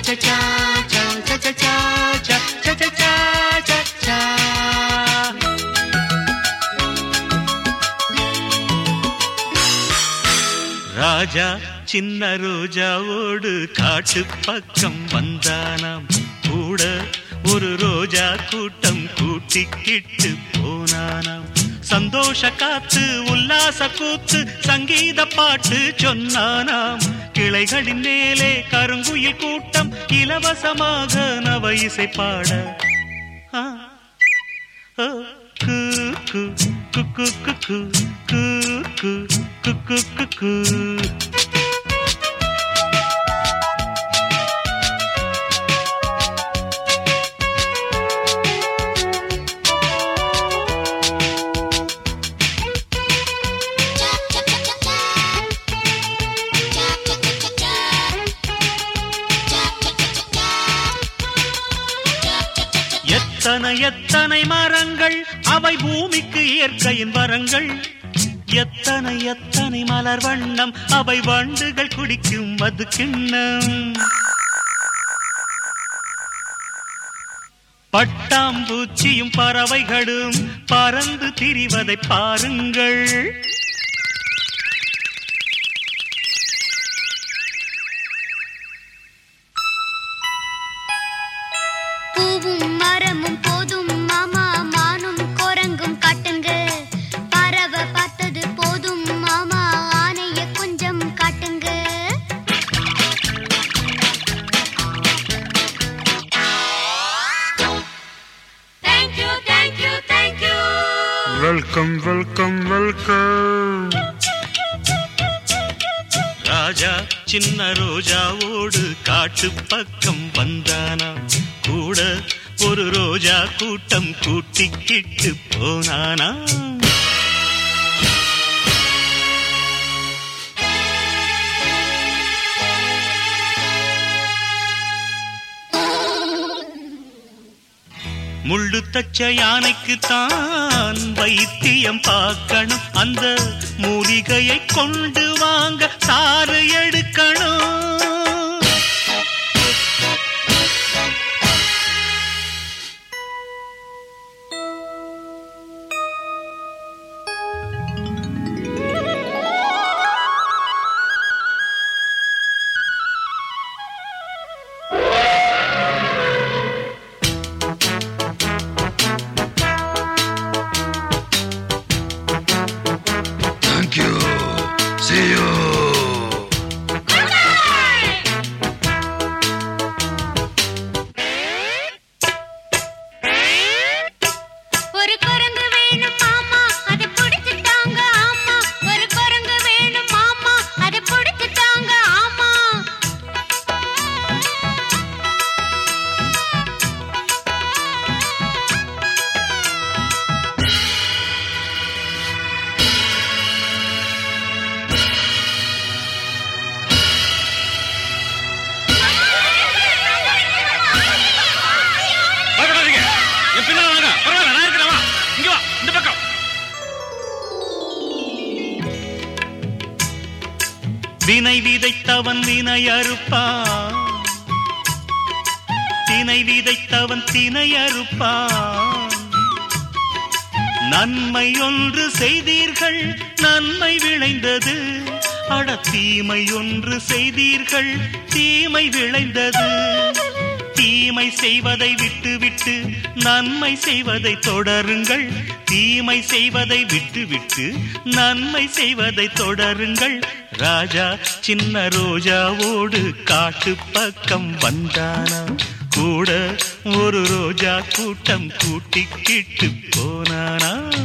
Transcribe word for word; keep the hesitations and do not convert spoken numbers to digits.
ராஜா சின்ன ரோஜாவோடு காட்டு பக்கம் வந்தானாம். கூட ஒரு ரோஜா கூட்டம் கூட்டிக்கிட்டு போனானாம். சந்தோஷ காத்து உல்லாச கூத்து சங்கீத பாட்டு சொன்னானாம். கிளைகளின் மேலே கருங்குயில் கூட்டம் இலவசமாக நவ இசை பாட கு கு கு கு கு கு கு கு கு கு கு. எத்தனை எத்தனை மரங்கள் அவை பூமிக்கு இயற்கையின் வரங்கள். எத்தனை எத்தனை மலர் வண்ணம் அவை வண்டுகள் குடிக்கும் மது கிண்ணம். பட்டாம்பூச்சியும் பறவைகளும் பறந்து திரிவதை பாருங்கள். பூவும் மரமும் போதும் மாமா, மானும் குரங்கும் காட்டுங்க. பறவை பார்த்தது போதும் மாமா, ஆனைய கொஞ்சம் காட்டுங்க. Thank you, thank you, thank you. Welcome, welcome, welcome. ராஜா சின்ன ரோஜாவோடு காட்டு பக்கம் வந்தானா. கூட ஒரு ரோஜா கூட்டம் கூட்டிக்கிட்டு போனானா. முள்ளு தச்ச யானைக்கு தான் வைத்தியம் பார்க்கணும். அந்த மூலிகையை கொண்டு வாங்க சாறு எடுக்கணும். Thank you. See you. ஒரு குரங்கு வேணும் மாமா, அதை பிடிச்சிட்டாங்க ஆமா. ஒரு குரங்கு வேணும் மாமா, அதை பிடிச்சிட்டாங்க ஆமா. வினை விதைத்தவன் வினை அறுப்பான். தினை விதைத்தவன் தினை அறுப்பான். நன்மை ஒன்று செய்தீர்கள் நன்மை விளைந்தது. அட தீமை ஒன்று செய்தீர்கள் தீமை விளைந்தது. தீமை செய்வதை விட்டு விட்டு நன்மை செய்வதை தொடருங்கள். தீமை செய்வதை விட்டு விட்டு நன்மை செய்வதை தொடருங்கள். ராஜா சின்ன ரோஜாவோடு காட்டு பக்கம் வந்தானா. கூட ஒரு ரோஜா கூட்டம் கூட்டிக்கிட்டு போனானா.